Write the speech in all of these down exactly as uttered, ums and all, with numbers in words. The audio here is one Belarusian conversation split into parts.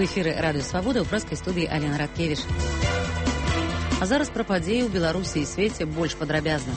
эфіры радыё Свабода, ў прэскай студыі Алена Радкевіч. А зараз пра падзеі ў Беларусі і свеце больш падрабязна.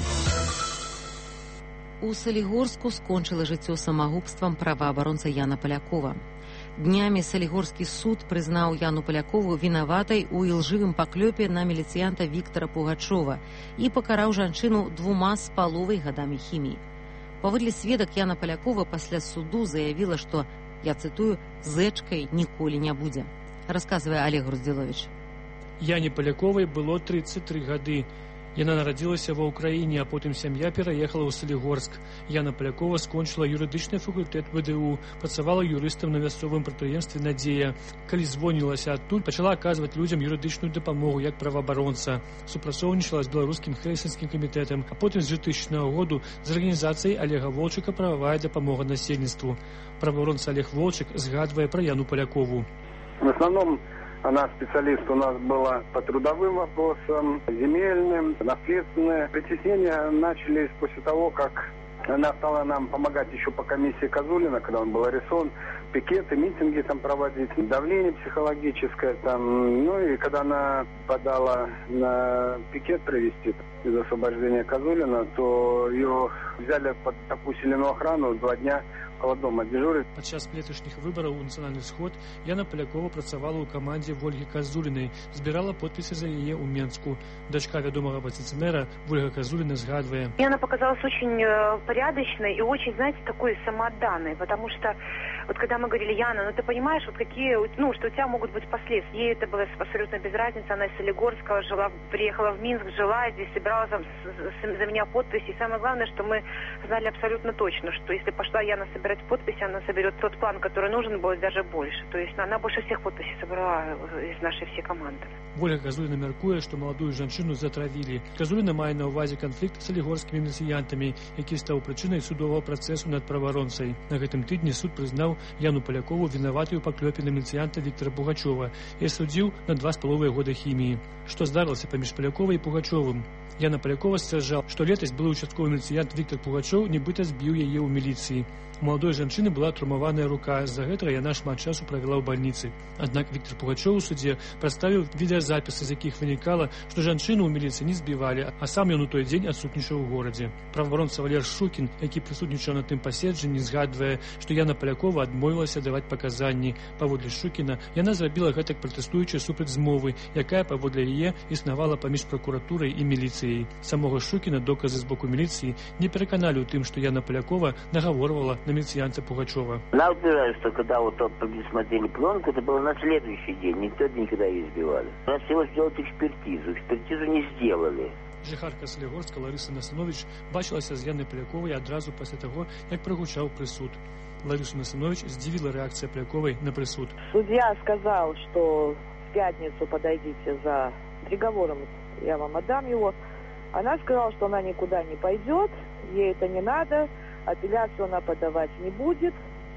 У Салігорску скончыла жыццё самагубствам праваабаронца Яна Палякова. Днямі Салігорскі суд прызнаў Яну Палякову вінаватай у ілжывым паклёпе на міліцыянта Віктара Пугачова і пакараў жанчыну двума з паловай гадамі хіміі. Паводле сведак, Яна Палякова пасля суду заявіла, што, я цытую, «зэчкай ніколі не будзе», расказвае Олег Груздзіловіч. Яне Паляковай было тридцать три гады. Яна нарадзілася ва ўкраіне, а потым сям'я пераехала ў Салігорск. Яна Палякова скончыла юрыдычны факультэт вэ дэ у, працавала юрыстам на мясцовым прадпрыемстве «Надзея». Калі звонілася адтуль, пачала аказваць людзям юрыдычную дапамогу як праваабаронца. Супрацоўнічала з беларускім хельсінскім камітэтам, а потым з двухтысячнага году з арганізацыяй Олега Волчыка «Прававая дапамога насельніцтву». Праваабаронца Олег Волчык згадвае пра Яну Палякову. В основном она специалист у нас была по трудовым вопросам, земельным, наследственным. Притеснения начались после того, как она стала нам помогать еще по комиссии Козулина, когда он был арестован, пикеты, митинги там проводить, давление психологическое там. Ну и когда она подала на пикет провести из освобождения Козулина, то ее взяли под такую усиленную охрану два дня. Дома дежурит. Падчас леташніх выбараў у нацыянальны сход Яна Палякова працавала ў камандзе Вольгі Казулінай, збірала подпісы за яе ў Менску. Дочка вядомага апозіцыянера Вольга Казуліна згадвае. Мне она показалась очень порядочной и очень, знаете, такой самоотданной, потому что вот когда мы говорили: Яна, ну ты понимаешь, вот какие, ну, что у тебя могут быть последствия. Ей это было абсолютно без разницы, она из Солигорска жила, приехала в Минск, жила здесь, собирала за, за меня подписи. И самое главное, что мы знали абсолютно точно, что если пошла Яна собирать подписи, она соберет тот план, который нужен будет, даже больше. То есть она больше всех подписей собрала из нашей всей команды. Вольга Казуліна мяркуе, што маладую жанчыну затравілі. Казуліна мае на ўвазе канфлікт з салігорскімі міліцыянтамі, які стаў прычынай судовага працэсу над праваабаронцай. На гэтым тыдні суд прызнаў Яну Палякову вінаватай у паклёпе на міліцыянта Віктара Пугачова і судзіў на два з паловай года хіміі. Што здарылася паміж Паляковай і Пугачовым? Яна Палякова сцвярджала, што летась былы участковы міліцыянт Віктар Пугачоў нібыта збіў яе ў міліцыі. У маладой жанчыны была травмаваная рука, з-за гэтага яна шмат часу правяла ў бальніцы. Аднак Віктар Пугачоў у судзе прадставіў відэазапісы, з якіх вынікала, што жанчыну ў міліцыі не збівалі, а сам ён у той дзень адсутнічаў у горадзе. Праваабаронца Валер Шукін, які прысутнічаў на тым паседжанні, згадвае, што Яна Палякова адмовілася даваць паказанні. Паводле Шукіна, яна зрабіла гэтак, пратэстуючы супраць змовы, якая паводле яе існавала паміж пракуратурай і міліцыяй. Самога Шукіна доказы з боку міліцыі не пераканалі ў тым, што Яна Палякова нагаворвала на милицианта Пугачева. Я утверждаю, что когда вот посмотрели пленку, это было на следующий день. Никто никогда не избивали. У нас всего сделать экспертизу. Экспертизу не сделали. Жыхарка Салігорска Ларыса Насанович бачылася з Янай Паляковай адразу пасля таго, як прагучаў прысуд. Ларысу Насанович здзівіла рэакцыя Паляковай на прысуд. Судья сказал, что в пятницу подойдите за приговором, я вам отдам его. Она сказала, что она никуда не пойдет, ей это не надо, апелляцию она подавать не будет.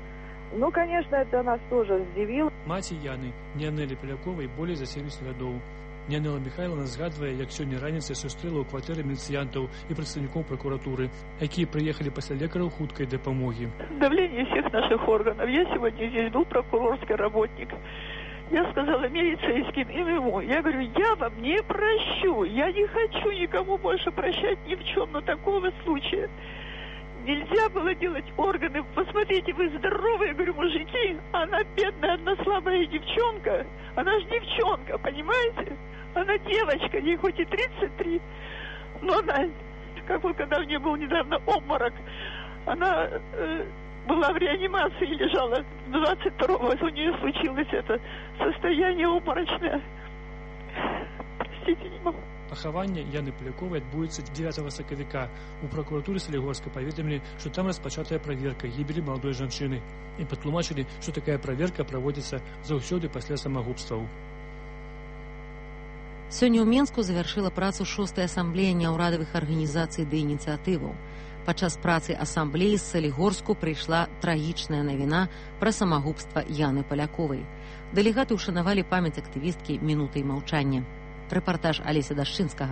Ну, конечно, это нас тоже удивило. Маці Яны, Нянелі Паляковай, болей за семьдесят гадоў. Нянела Михайловна згадвае, як сёння раніцай сустрэла ў кватэры міліцыянтаў і прадстаўнікоў пракуратуры, якія прыехалі пасля лекараў хуткай дапамогі. Давление всех наших органов. Я сегодня здесь был прокурорский работник. Я сказала милицейским им ему, я говорю, я вам не прощу, я не хочу никому больше прощать ни в чем, но такого случая нельзя было делать органы. Посмотрите, вы здоровые, я говорю, мужики, она бедная, одна слабая девчонка, она же девчонка, понимаете? Она девочка, ей хоть и тридцать три, но она, как вот когда у нее был недавно обморок, она э, была в реанимации, лежала двадцать второго, у нее случилось это состояние обморочное. Простите, не могу. Пахаванне Яны Паляковай адбудзецца дзевятага сакавіка. У пракуратуры Салігорска паведамілі, што там распачатая праверка гібелі маладой жанчыны і патлумачылі, што такая праверка праводзіцца заўсёды пасля самагубстваў. Сёння ў Менску завяршыла працу шостая асамблея няўрадавых арганізацый ды ініцыятываў. Падчас працы асамблеі з Салігорску прыйшла трагічная навіна пра самагубства Яны Паляковай. Дэлегаты ўшанавалі памяць актывісткі мінутай маўчання. Рэпартаж Алеся Дашчынскага.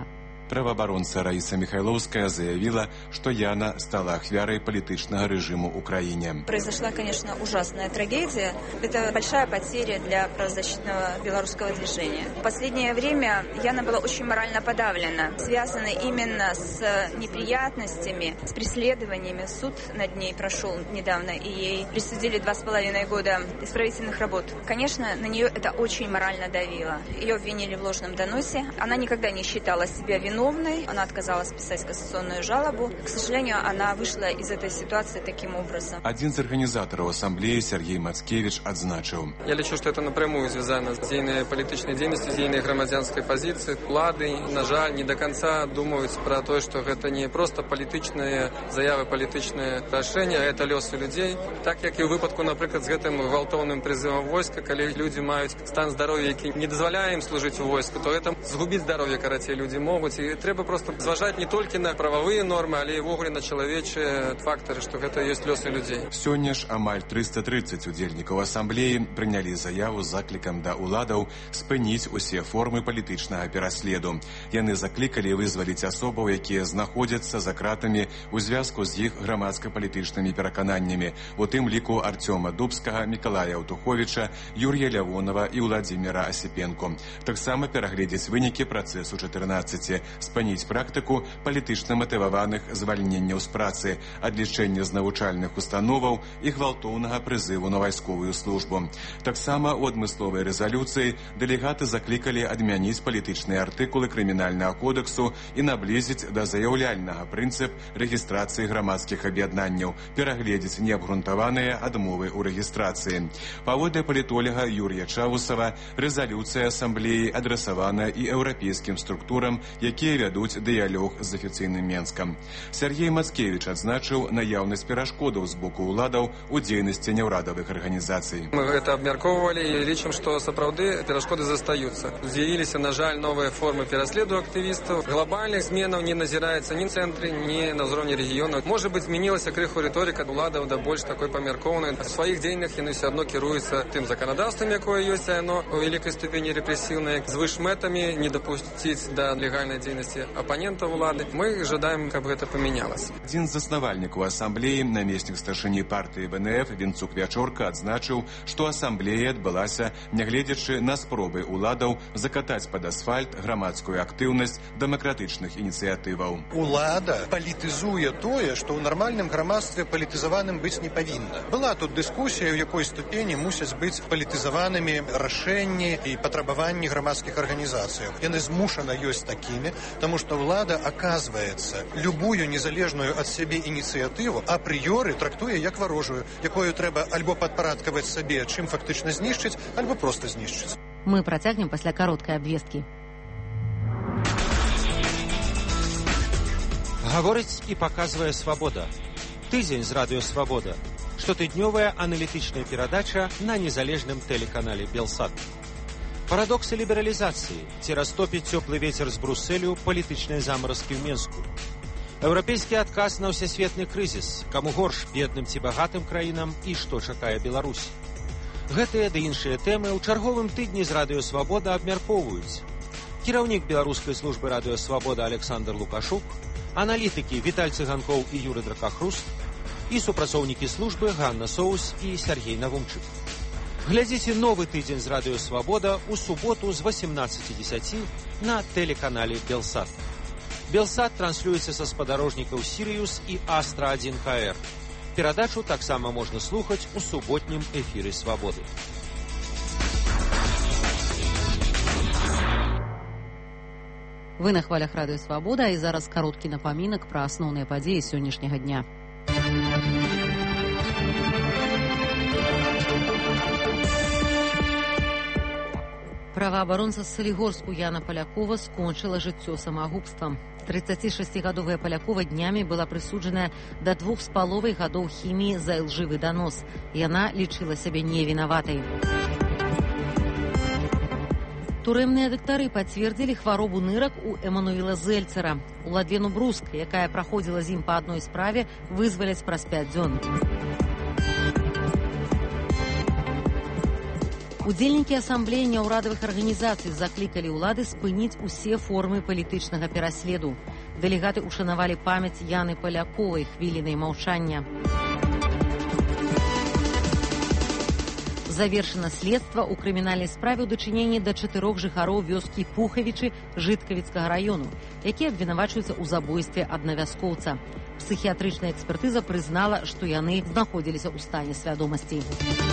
праваабаронца Раиса Михайловская заявила, что Яна стала ахвярой политичного режима в Украине. Произошла, конечно, ужасная трагедия. Это большая потеря для правозащитного белорусского движения. В последнее время Яна была очень морально подавлена, связана именно с неприятностями, с преследованиями. Суд над ней прошел недавно, и ей присудили два с половиной года исправительных работ. Конечно, на нее это очень морально давило. Ее обвинили в ложном доносе. Она никогда не считала себя виновной. Она отказалась писать кассационную жалобу. К сожалению, она вышла из этой ситуации таким образом. Один из организаторов ассамблеи Сергей Мацкевич отзначил. Я лечу, что это напрямую связано с дзейной политичной деятельностью, дзейной громадянской позиции. Улады, на жаль, не до конца думают про то, что это не просто політичные заявы, політичные рашения, а это лёсы людей. Так як і у випадку, наприклад, з гэтым гвалтовним призывом войска, коли люди мають стан здоров'я, який не дозволяє їм служити у войску, то это згубить здоров'я, карацей, люди можуть. І треба просто зважати не тільки на правові норми, але й вогуле на чоловічі фактори, що це є лёсы людей. Сёння ж амаль триста тридцать удзельнікаў асамблеі прынялі заяву з заклікам да уладаў спыніць усе формы палітычнага пераследу. Яны заклікалі вызваліць асобаў, якія знаходзяцца за кратамі у звязку з іх грамадска-палітычнымі перакананнямі, у тым ліку Артёма Дубскага, Мікалая Аўтуховіча, Юрія Лявонова і Владзіміра Асіпенко. Таксама перагледзець вынікі працэсу чатырнаццаці, спыніць практыку палітычна матываваных звальненняў з працы, адлічэння з навучальных установаў і гвалтоўнага прызыву на вайсковую службу. Таксама у адмысловай рэзалюцыі дэлегаты заклікалі адмяніць палітычныя артыкулы крымінальнага кодэксу і наблізіць да заяўляльнага прынцып рэгістрацыі грамадскіх аб'яднанняў, перагледзець неабгрунтаваныя адмовы ў рэгістрацыі. Паводле палітолага Юрія Чавусава, рэзалюцыя асамблеі адрасавана і еўрапейскім структурам, якія вядуць дыялог з афіцыйным Менскам. Сергей Мацкевич адзначыў наяўнасць перашкодаў з боку ўладаў у дзейнасці няўрадавых арганізацый. Мы гэта абмяркоўвалі і лічым, што сапраўды перашкоды застаюцца. З'явіліся, на жаль, новыя формы пераследу актывістаў. Глобальных зменаў не назіраецца ні ў цэнтры, ні на ўзроўні рэгіёнаў. Можа быць, змянілася крыху рыторыка уладаў да больш такой памяркоўнай. У сваіх дзеяннях яны ўсё адно кіруюцца тым заканадаўствам, якое ёсць, яно у вялікай ступені рэпрэсіўнае, звыш мэтамі не дапусціць да легальнай дзейнасці апанентаў улады. Мы жадаем, каб гэта памянялася. Адзін з заснавальнікаў асамблеі, намеснік старшыні партыі вэ эн эф Вінцук Вячорка адзначыў, што асамблея адбылася, нягледзячы на спробы уладаў закатаць пад асфальт грамадскую актыўнасць дэмакратычных ініцыятываў. Улада палітызуе тое, што ў нармальным грамадстве палітызаваным быць не павінна. Была тут дыскусія, у якой ступені мусяць быць палітызаванымі рашэнні і патрабаванні грамадскіх арганізацыяў. Яны змушана ёсць такімі, таму што ўлада, аказваецца, любую незалежную ад сябе ініцыятыву апрыёры трактуе як варожую, якую трэба альбо падпарадкаваць сабе, чым фактычна знішчыць, альбо проста знішчыць. Мы працягнем пасля кароткай абвесткі. Гаворыць і паказвае свабода. Тыдзень з радыё Свабода. Штотыднёвая аналітычная перадача на незалежным тэлеканале Белсат. Парадоксы лібералізацыі. Ці растопіць цёплы вецер з Брусэлю палітычныя замаразкі ў Менску. Еўрапейскі адказ на ўсесветны крызіс. Каму горш, бедным ці багатым краінам і што чакае Беларусь. Гэтыя ды іншыя тэмы ў чарговым тыдні з радыё Свабода абмяркоўваюць. Кіраўнік беларускай службы радыё Свабода Александр Лукашук, аналітыкі Віталь Цыганкоў і Юры Дракахруст і супрацоўнікі службы Ганна Соус і Сергей Навумчык. Глядзіце новы тыдзень з радыё Свабода ў суботу з восемнадцати десяти на тэлеканале Белсат. Белсат транслюецца са спадарожнікаў Сірыюс і Астра один ка эр. Перадачу таксама можна слухаць у суботнім эфіры Свабоды. Вы на хвалях радыё Свабода, і зараз кароткі напамінак пра асноўныя падзеі сённяшняга дня. Праваабаронца з Салігорску Яна Палякова скончыла жыццё самагубствам. трыццацішасцігадовая Палякова днямі была прысуджаная да двух з паловай гадоў хіміі за ілжывы данос. Яна лічыла сябе невінаватай. Турэмныя дактары пацвердзілі хваробу нырак у Эмануіла Зельцера. Уладлену Бруск, якая праходзіла з ім па адной справе, вызваляць праз пяць дзён. У Удзельнікі асамблеі няўрадавых арганізацый заклікалі ўлады спыніць усе формы палітычнага пераследу. Дэлегаты ушанавалі памяць Яны Паляковай хвілінай маўчання. Завершана следства ў крымінальнай справе ў дачыненні да чатырох жыхароў вёскі Пухавічы Жыткавіцкага раёну, якія абвінавачваюцца ў забойстве аднавяскоўца. Псіхіятрычная экспертыза прызнала, што яны знаходзіліся ў стане свядомасці.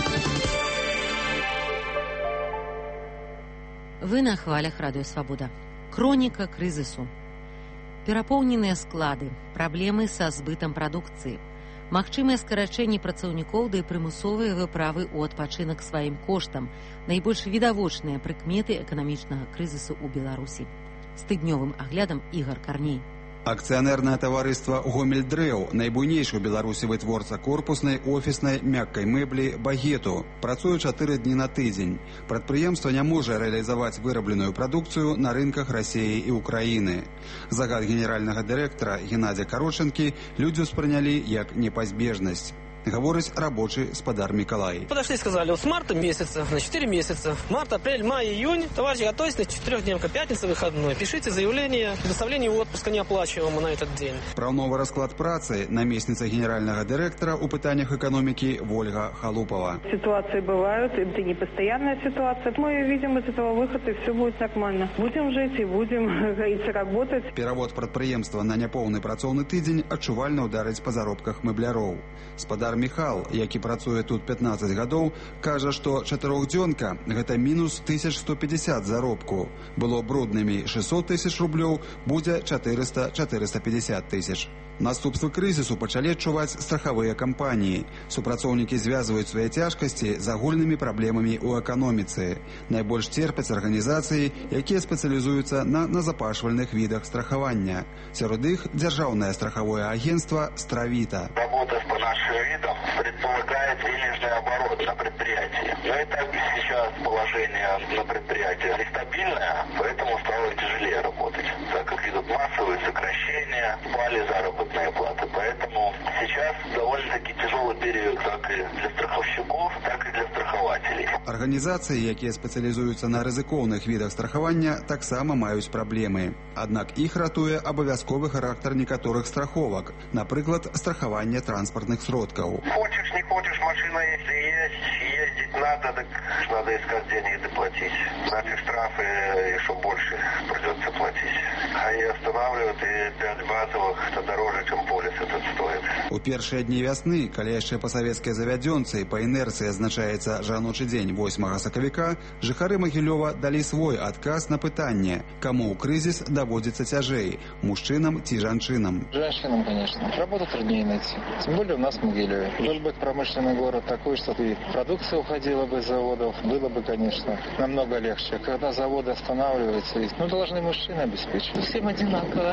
Вы на хвалях Радыё Свабода. Хроніка крызісу. Перапоўненыя склады, праблемы са збытам прадукцыі, магчымыя скарачэнні працаўнікоў ды прымусовыя выправы ў адпачынак сваім коштам, найбольш відавочныя прыкметы эканамічнага крызісу ў Беларусі. З тыднёвым аглядам Ігар Карней. Акцыянернае таварыства «Гомель-Дрэў», найбуйнейшы ў Беларусі вытворца корпуснай, офіснай, мяккай мэблі «Багету», працуе чатыры дні на тыдзень. Прадпрыемства не можа рэалізаваць вырабленую прадукцыю на рынках Расіі і Украіны. Загад генеральнага дырэктара Геннадзя Кароченкі людзі ўспрынялі як непазбежнасць. Говорить рабочий спадар Миколай. Подошли и сказали, вот с марта месяца, на четыре месяца, март, апрель, май, июнь, товарищи, готовьтесь на четырехдневка, пятница, выходной, пишите заявление, предоставление отпуска неоплачиваемого на этот день. Про новый расклад працы наместница генерального директора у пытаниях экономики Ольга Халупова. Ситуации бывают, это не постоянная ситуация. Мы видим из этого выход, и все будет нормально. Будем жить и будем, говорится, работать. Перевод прадпрыемства на няпоўны працоўны тыдзень адчувальна ударыць па заробках мэбляроў. Спадар Михал, які працуе тут пятнадцать гадоў, кажа, што чатырохдзёнка – гэта мінус тысяча сто пятьдесят заробку. Было бруднымі шестьсот тысяч рублёў, будзе четыреста - четыреста пятьдесят тысяч. Наступствы крызісу пачалі адчуваць страхавыя кампаніі. Супрацоўнікі звязваюць свае цяжкасці з агульнымі праблемамі ў эканоміцы. Найбольш терпяць арганізацыі, якія спецыялізуюцца на назапашвальных відах страхавання. Сярод іх дзяржаўнае страхавое агентство «Стравита». Работа по нашим видам предполагает денежный оборот на предприятии. Но и так сейчас положение на предприятии нестабильное, поэтому стало тяжелее работать, так как идут массовые сокращения, упали заработные платы. Поэтому сейчас довольно-таки тяжелый период как и для страховщиков, так и для страхователей. Арганізацыі, якія спецыялізуюцца на рызыкоўных відах страхавання, таксама маюць праблемы. Аднак іх ратуе абавязковы характар некаторых страховак, напрыклад, страхаванне транспартных сродкаў. Хочешь, не хочешь, машина если есть, ездить надо, так надо искать деньги доплатить. Значит, штрафы еще больше придется платить. А и останавливают, и пять базовых, это дороже, чем полис этот стоит. У першыя дні вясны, калі яшчэ па савецкай завядзёнцы па інерцыі азначаецца жаночы дзень восьмага сакавіка, жыхары Магілёва далі свой адказ на пытанне, каму ў крызіс даводзіцца цяжэй – мужчынам ці жанчынам. Женщинам, конечно. Работу труднее найти. Тем более у нас в Могилеве. Был бы промышленный город такой, что и продукция уходила бы из заводов, было бы, конечно, намного легче. Когда заводы останавливаются, ну, должны мужчины обеспечивать. Всем одинаково.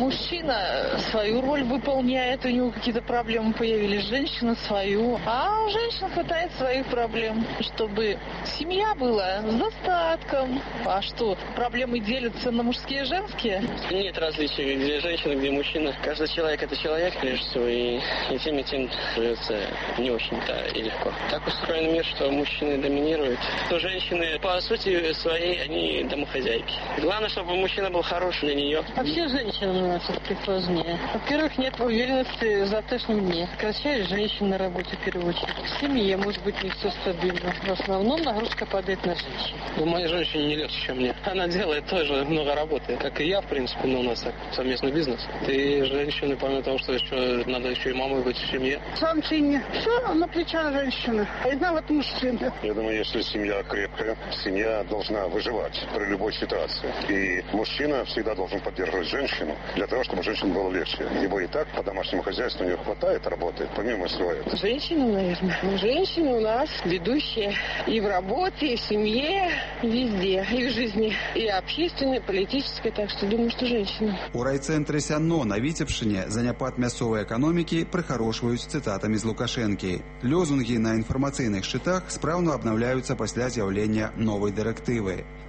Мужчина свою роль выполняет, у него какие-то проблемы появились, женщина свою, а женщина хватает своих проблем, чтобы семья была с достатком. А что, проблемы делятся на мужские и женские? Нет различий, где женщина, где мужчина. Каждый человек – это человек, прежде всего, и, и тем, и тем живется не очень-то и легко. Так устроен мир, что мужчины доминируют, то женщины, по сути своей, они домохозяйки. Главное, чтобы мужчина был хороший для нее. Вообще женщинам у нас все-таки сложнее. Во-первых, нет уверенности в завтрашнем дне. Сокращает женщин на работе в первую очередь. В семье, может быть, не все стабильно. В основном нагрузка падает на женщин. У моей женщины не легче, чем мне. Она делает тоже много работы, как и я, в принципе, но у нас совместный бизнес. И женщины, помимо того, что еще надо еще и мамой быть в семье. Сам цене. Все на плечах женщины. Одна вот мужчина. Я думаю, если семья крепкая, семья должна выживать при любой ситуации. И мужчина всегда должен поддерживать женщину для того, чтобы женщине было легче. Ибо и так по домашнему хозяйству у нее хватает работы, помимо всего этого. Женщины, наверное. Женщины у нас ведущие и в работе, и в семье, и везде, и в жизни, и общественной, и политической. Так что думаю, что женщины. У райцэнтры Сяно на Віцебшчыне заняпад мясцовай эканомікі прыхарошваюць цытатамі з Лукашэнкі. Лёзунгі на інфармацыйных шчытах спраўна абнаўляюцца пасля з'яўлення новай дырэктывы.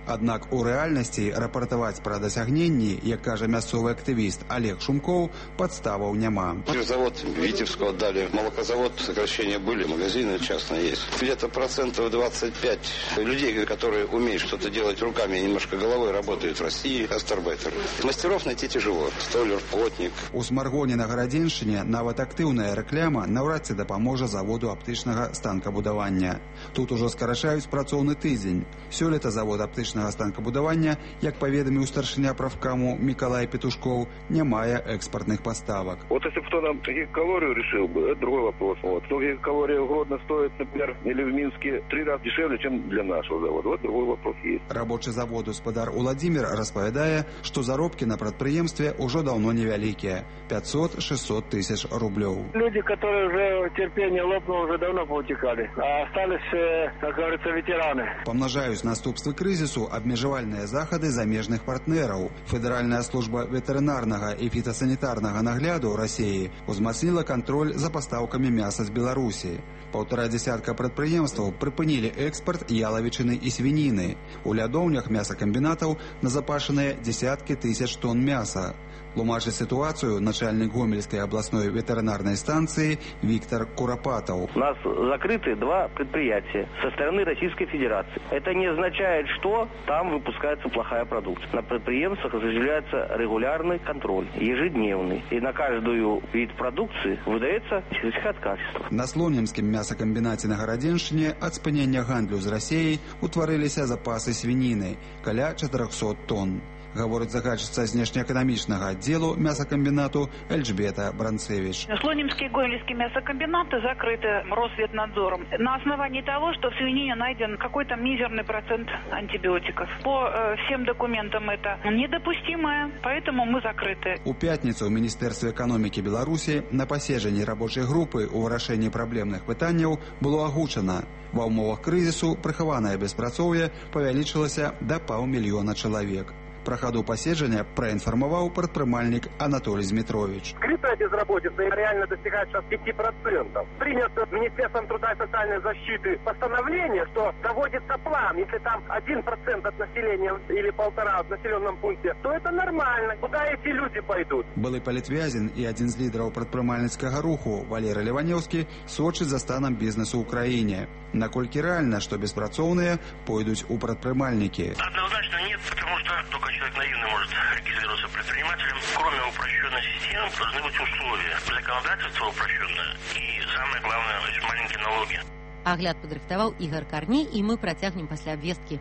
Аднак у рэальнасці рапартаваць пра дасягненні, як кажа мясцовы актывіст Олег Шумкоў, падставаў няма. Завод Витебского отдали, молокозавод, сокращения были, магазины частные есть. Где-то процентов двадцать пять людей, которые умеют что-то делать руками, немножко головой работают в России, астарбайтеры. Мастеров найти тяжело. Столяр, плотник. У Смаргоне на Гарадзеншчыне нават актыўная рэклама наўрад ці дапаможа заводу аптычнага станкабудавання. Тут ужо скарачаюць працоўны тыдзень. Сёлета завод аптычнага станкабудавання, як паведаміў старшыня правкаму Миколай Петушков, не мае экспортных поставок. Вот если бы кто нам гигакалорию решил бы, это другой вопрос. Вот. Но гигакалория угодно стоит, например, или в Минске три раза дешевле, чем для нашего завода. Вот другой вопрос есть. Рабочий заводу спадар Уладзімір распавядае, што заробкі на прадпрыемстве ўжо даўно невялікія – пятьсот-шестьсот тысяч рублёў. Люди, которые уже терпение лопнуло, уже давно поутекали, а остались, как говорится, ветераны. Памнажаюць наступствы крызісу абмежавальныя захады замежных партнераў. Федэральная служба ветэрынарнага і фітасанітарнага нагляду России узмацніла кантроль за пастаўкамі мяса з Беларусі. Паўтара дзесятка прадпрыемстваў прыпынілі экспарт ялавічыны і свініны. У лядоўнях мясакамбінатаў назапашаныя дзесяткі тысяч тонн мяса. Тлумачыць ситуацию начальник Гомельской областной ветеринарной станции Виктор Куропатов. У нас закрыты два предприятия со стороны Российской Федерации. Это не означает, что там выпускается плохая продукция. На предприятиях осуществляется регулярный контроль, ежедневный. И на каждую вид продукции выдается сертификат качества. На Слонімскім мясакамбінате на Гарадзеншчыне ад спынення гандлю з Расіяй утварыліся запасы свініны каля чатырохсот тонн. Гаворыць загадчыца знешнеэканамічнага аддзелу мясакамбінату Эльжбета Бранцевич. Слонимские и Гомельские мясокомбинаты закрыты Росветнадзором на основании того, что в свинине найден какой-то мизерный процент антибиотиков. По э, всем документам это недопустимое, поэтому мы закрыты. У пятніцу ў Міністэрстве эканомікі Беларусі на паседжанні рабочай групы ў вырашэнні праблемных пытанняў было агучана. Ва ўмовах крызісу прыхаванае беспрацоўе павялічылася да паўмільёна чалавек. Про ходу поседжания проинформовал предпринимальник Анатолий Змитрович. Скрытая безработица реально достигает сейчас пяти процентов. Принято Министерством труда и социальной защиты постановление, что доводится план. Если там один процент от населения или полтора в населенном пункте, то это нормально. Куда эти люди пойдут? Былы палітвязін і адзін з лідараў прадпрымальніцкага руху Валерий Леваневский сочыць за станом бизнеса ў краіне. Наколькі реально, что беспрацоўныя пойдуць у прадпрымальнікі? Однозначно нет, потому что только человек наивный может регистрироваться предпринимателем. Кроме упрощенной системы, должны быть условия. Законодательство упрощенное и, самое главное, очень маленькие налоги. Агляд падрыхтаваў Ігор Карней, і мы працягнем пасля абвесткі.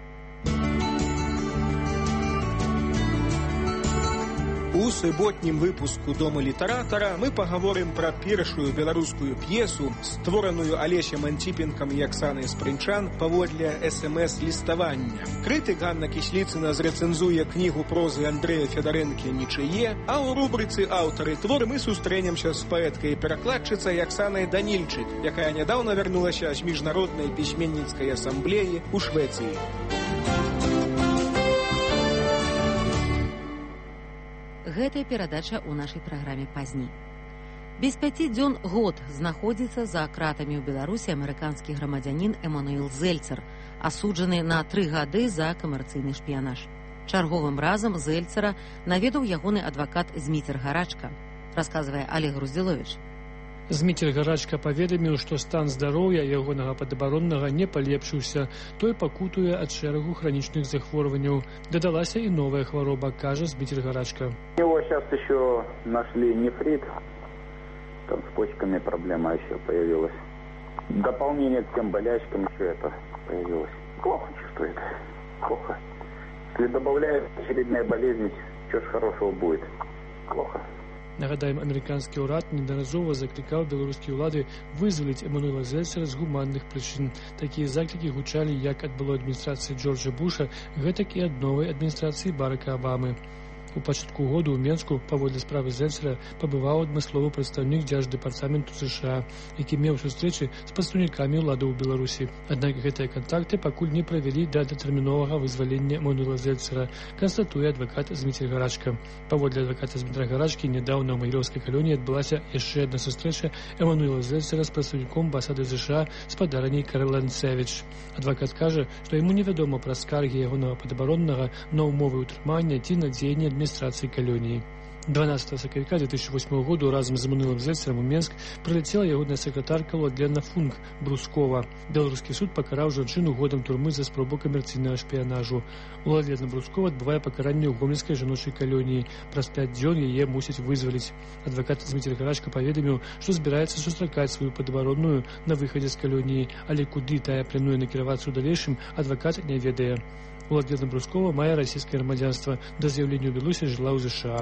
У суботнім выпуску Дома літаратара мы пагаворым пра першую беларускую п'есу, створаную Алесем Антипенкам і Аксанай Спрынчан паводле эс эм эс-ліставання. Крытык Ганна Кісліцына зрэцэнзуе кнігу прозы Андрэя Федарэнкі «Нічые», а ў рубрыцы «Аўтары твор» мы сустрэнемся з паэткай і перакладчыцай Аксанай Данільчык, якая нядаўна вярнулася з міжнароднай пісьменніцкай асамблеі ў Швецыі. Гэтая перадача ў нашай праграме пазней. Без пяці дзён год знаходзіцца за кратамі ў Беларусі амерыканскі грамадзянін Эмануэл Зельцер, асуджаны на тры гады за камерцыйны шпіянаж. Чарговым разам Зельцера наведаў ягоны адвакат Зміцер Гарачка, расказвае Олег Груздзіловіч. Зміцер Гарачка паведаміў, што стан здароўя ягонага падабароннага не палепшыўся, той пакутуе ад шэрагу хранічных захворванняў. Дадалася і новая хвароба, кажа Зміцер Гарачка. У него сейчас еще нашли нефрит, там с почками проблема еще появилась. Дополнение к тем болячкам еще это появилось. Плохо чувствует, плохо. Если добавляет очередная болезнь, что ж хорошего будет? Плохо. Нагадаем, амерыканскі ўрад неаднаразова заклікаў беларускія ўлады вызваліць Эмануэла Зельцера з гуманных прычын. Такія заклікі гучалі як ад былой адміністрацыі Джорджа Буша, гэтак і ад новай адміністрацыі Барака Абамы. У пачатку году ў Менску паводле справы Зельцера пабываў адмысловы прадстаўнік дзярждэпартаменту ЗША, які меў сустрэчы з прадстаўнікамі ўладаў у Беларусі. Аднак гэтыя кантакты пакуль не правялі да датэрміновага вызвалення Эммануэла Зельцера, канстатуе адвакат Зміцер Гарачка. Паводле адваката Змітра Гарачкі, нядаўна ў магілёўскай калоніі адбылася яшчэ адна сустрэча Эммануэла Зельцера з прадстаўніком амбасады ЗША спадарняй Каролайн Сэвідж. Адвакат кажа, што яму невядома пра скаргі ягонага падабароннага на ўмовы ўтрымання ці на дзеянні адміністрацыі калоніі. дванаццатага сакавіка две тысячи восьмого году разам з Эммануэлем Зельцерам у Менск прылецела ягоная сакратарка Владлена Функ Брускова. Беларускі суд пакараў жанчыну годам турмы за спробу камерцыйнага шпіянажу. Владлена Брускова адбывае пакаранне ў гомельскай жаночай калоніі. Праз пяць дзён яе мусяць вызваліць. Адвакат Зміцер Гарачка паведаміў, што збіраецца сустракаць сваю падабаронную на выхадзе з калоніі, але куды тая плануе накіравацца ў далейшым, адвакат не ведае. Владлена Брускова мае расійскае грамадзянства. Да з'яўлення ў Беларусі жыла ў ЗША.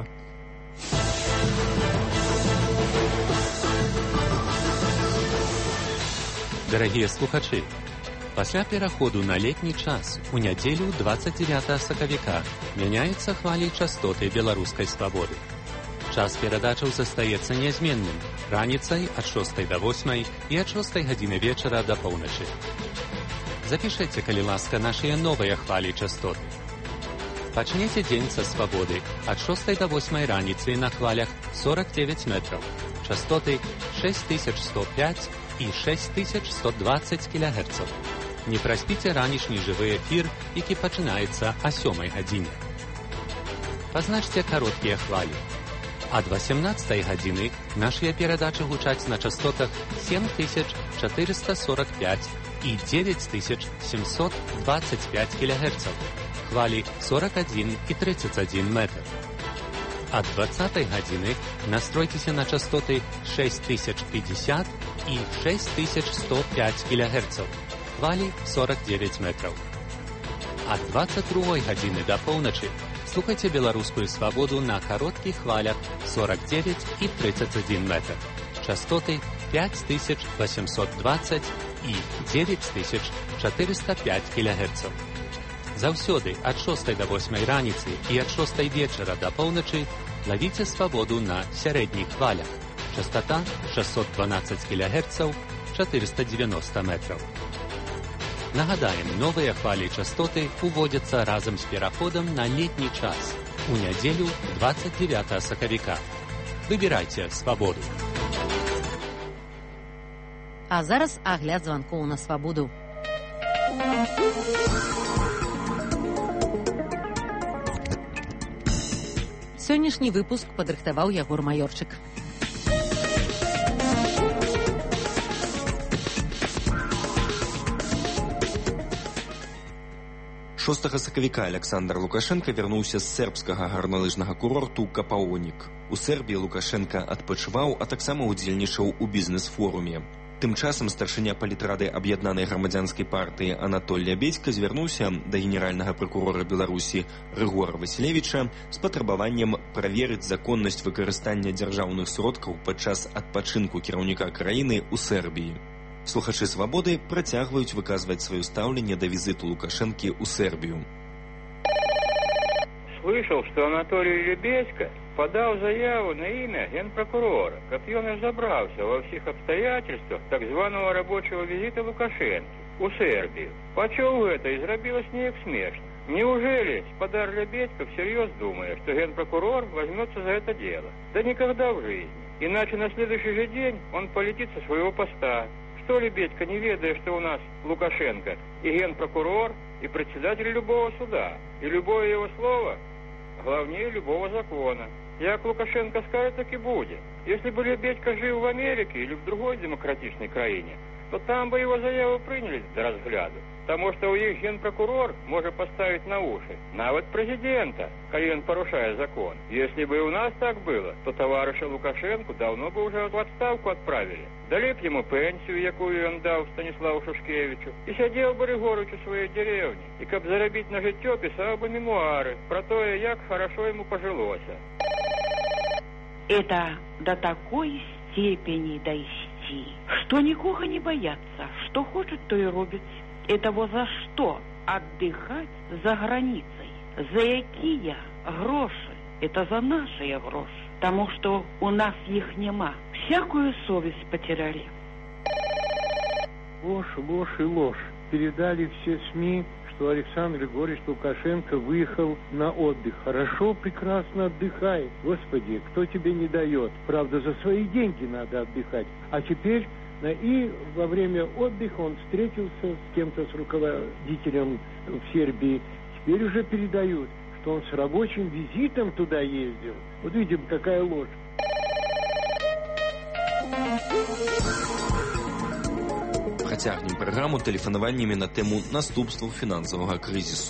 Дарагія слухачы, пасля пераходу на летні час у нядзелю двадцать девятого сакавіка мяняюцца хвалі частоты беларускай свабоды. Час перадачаў застаецца нязменным раніцай ад шостай да восьмай і ад шостай гадзіны вечара да поўначы. Запішыце, калі ласка, нашыя новыя хвалі частоты. Пачнеце дзень са свабоды ад шостай да восьмай раніцы на хвалях сорок девять метров, частоты шесть тысяч сто пять і шесть тысяч сто двадцать кілогерцаў. Не праспіце ранішні жывы эфір, які пачынаецца о сёмай гадзіне. Пазначце кароткія хвалі. Ад восемнадцатай гадзіны нашыя перадачы гучаць на частотах семь тысяч четыреста сорок пять і девять тысяч семьсот двадцать пять кілогерцаў. Хвалі сорок один і тридцать один метр. Ад двадцатай гадзіны настройцеся на частоты шесть тысяч пятьдесят і шесть тысяч сто пять кілогерцаў. Хвалі сорок девять метров. Ад двадцать другой гадзіны да поўначы слухайце беларускую свабоду на кароткіх хвалях сорок девять і тридцать один метр. Частоты пять тысяч восемьсот двадцать і девять тысяч четыреста пять кілогерцаў. Заўсёды ад шостай да восьмай раніцы і ад шостай вечара да поўначы лавіце свабоду на сярэдніх хвалях. Частота шестьсот двенадцать кілогерцаў, четыреста девяносто метров. Нагадаем, новыя хвалі частоты уводзяцца разам з пераходам на летні час у нядзелю двадцать девятого сакавіка. Выбірайце свабоду. А зараз агляд званкоў на свабоду. Сённяшні выпуск падрыхтаваў Ягор Маёрчык. шостага сакавіка Александр Лукашенко вярнуўся з сербскага гарналыжнага курорту Капаонік. У Сербіі Лукашенко адпачываў, а таксама удзельнічаў у бізнес-форуме. Тым часам старшыня палітрады аб'яднанай грамадзянскай партыі Анатоль Лябедзька звярнуўся да генеральнага пракурора Беларусі Рыгора Васілевіча з патрабаваннем праверыць законнасць выкарыстання дзяржаўных сродкаў падчас адпачынку кіраўніка краіны ў Сербіі. Слухачы свабоды працягваюць выказваць сваё стаўленне да візіту Лукашэнкі ў Сербію. Слышал, что Анатолий Лебедько подал заяву на имя генпрокурора, как он разобрался во всех обстоятельствах так званого рабочего визита Лукашенко у Сербию. Почел это и зробилось неяк смешно. Неужели спадар Лебедько всерьез думает, что генпрокурор возьмется за это дело? Да никогда в жизни. Иначе на следующий же день он полетит со своего поста. Что Лебедько, не ведая, что у нас Лукашенко и генпрокурор, и председатель любого суда, и любое его слово главнее любого закона. Як Лукашенко скажет, так и будет. Если бы Лебедько жил в Америке или в другой демократичной краине, то там бы его заяву приняли до разгляду. Потому что у их генпрокурор может поставить на уши нават президента, коли он порушает закон. Если бы у нас так было, то товарища Лукашенко давно бы уже в отставку отправили. Дали б ему пенсию, якую он дал Станиславу Шушкевичу, и сидел бы Рыгорыч у своей деревни. И как заробить на житье, писал бы мемуары про то, як хорошо ему пожилось. Это до такой степени дойти, что никого не боятся, что хочет, то и робит. Это во за что отдыхать за границей? За какие гроши? Это за наши гроши. Потому что у нас их нема. Всякую совесть потеряли. Ложь, ложь и ложь. Передали все СМИ, что Александр Григорьевич Лукашенко выехал на отдых. Хорошо, прекрасно отдыхай. Господи, кто тебе не дает? Правда, за свои деньги надо отдыхать. А теперь и во время отдыха он встретился с кем-то, с руководителем в Сербии. Теперь уже передают, что он с рабочим визитом туда ездил. Вот видим, какая ложь. Працягнем праграму тэлефанаваннямі на тэму наступстваў фінансавага крызісу.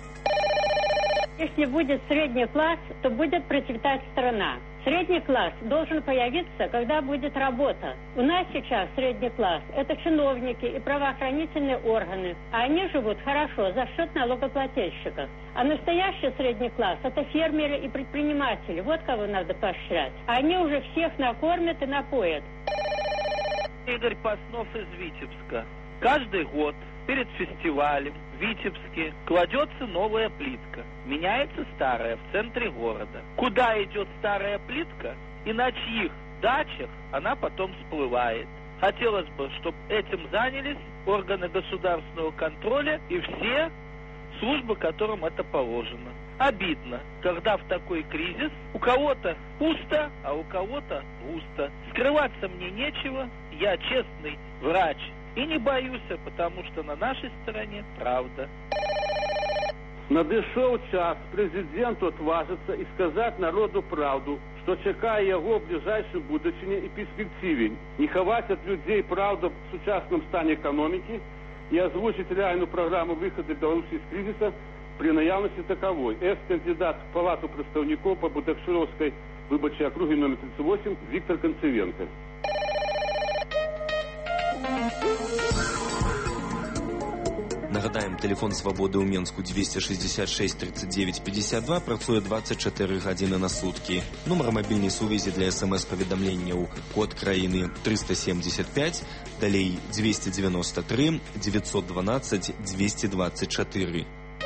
Если будет средний класс, то будет процветать страна. Средний класс должен появиться, когда будет работа. У нас сейчас средний класс – это чиновники и правоохранительные органы. А они живут хорошо за счет налогоплательщиков. А настоящий средний класс – это фермеры и предприниматели. Вот кого надо поощрять. Они уже всех накормят и напоят. Игорь Паснов из Витебска. Каждый год перед фестивалем в Витебске кладется новая плитка. Меняется старая в центре города. Куда идет старая плитка и на чьих дачах она потом всплывает. Хотелось бы, чтобы этим занялись органы государственного контроля и все службы, которым это положено. Обидно, когда в такой кризис у кого-то пусто, а у кого-то густо. Скрываться мне нечего, я честный врач. И не боюсь, потому что на нашей стороне правда. Надышоў час прэзідэнту отважыцца і сказаць народу праўду, што чакае яго ў бліжэйшай будучыні і перспектыве. Не хаваць ад людзей праўду в сучасным стане эканомікі і озвучыць реальную праграму выхаду Беларусі з крызіса при наявности таковой. Экс-кандидат в Палату представников по Будакшировской выборчей округе номер тридцать восемь Виктор Концевенко. Нагадаем, телефон свободы ў Менску двести шестьдесят шесть тридцать девять пятьдесят два працуе двадцать четыре гадзіны на сутки. Нумар мобільнай сувязі для смс-паведамленняў код краіны триста семьдесят пять, далей двести девяносто три девятьсот двенадцать двести двадцать четыре.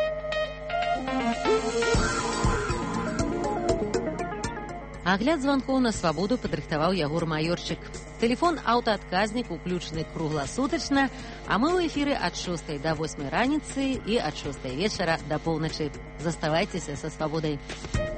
Агляд званкоў на свабоду падрыхтаваў Ягор Маёрчык. Тэлефон аўтаадказнік уключаны кругласутачна, а мы ў эфіры ад шостай да восьмай раніцы і ад шостай вечара да поўначы. Заставайцеся са свабодай.